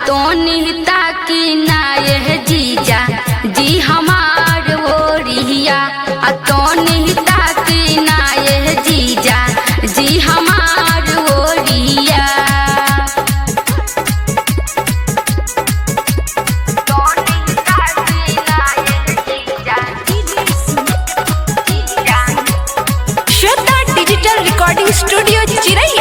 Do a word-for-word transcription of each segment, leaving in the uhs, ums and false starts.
तोनिता की ना यह जीजा जी हमार ओरिया तोनिता की ना यह जीजा जी हमार ओरिया श्रद्धा डिजिटल रिकॉर्डिंग स्टूडियो चिरैया।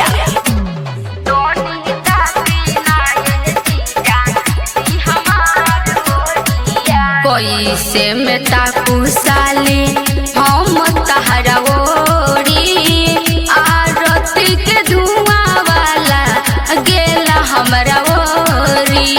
कैसे में ताकू साले हम तहरा ओरी आरती के धुआं वाला गेला हमरा ओरी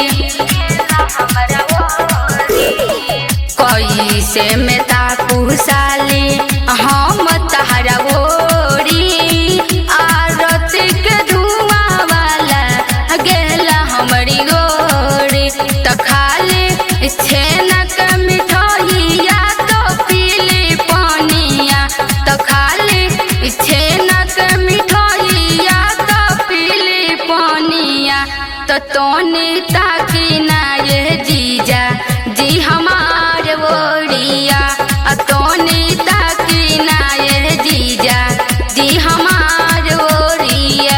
कैसे में ताकू साले हम तहरा ओरी आरती के धुआं वाला गेला हमरी गोरी त खाली छेनक मिठाइया तो पीली पानिया तो खाली छेनक मिठाइया तो पीली पानिया तो तोनिता की ना ये जीजा जी हमार ओरिया तोनिता की ना ये जीजा जी हमार ओरिया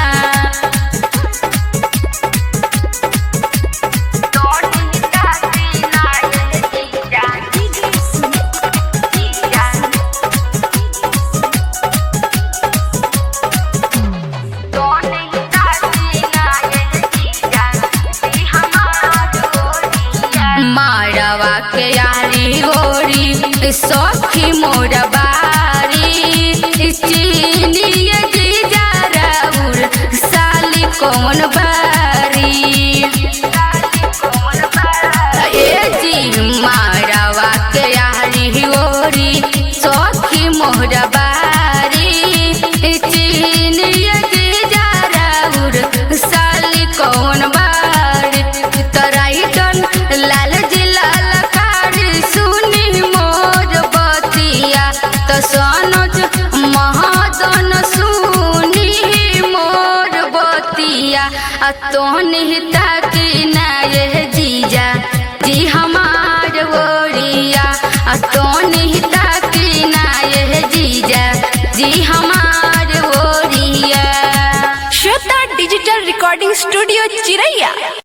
मारवा के यारी गोरी सखी मोर बारी चीनी जीजा राउर साली कौन बारी ए जी मारवा के यारी गोरी सखी मोर बारी चीनी जीजा राउर साली कौन बारी तराइटन लाल जिलाल कारी सुनी मोर बतिया तो सनोज महादन सुनी मोर बतिया तोनिता की ना यह जीजा जी हमार ओरिया तोनिता की ना यह जीजा जी हमार ओरिया। श्रद्धा डिजिटल रिकॉर्डिंग स्टूडियो चिरैया।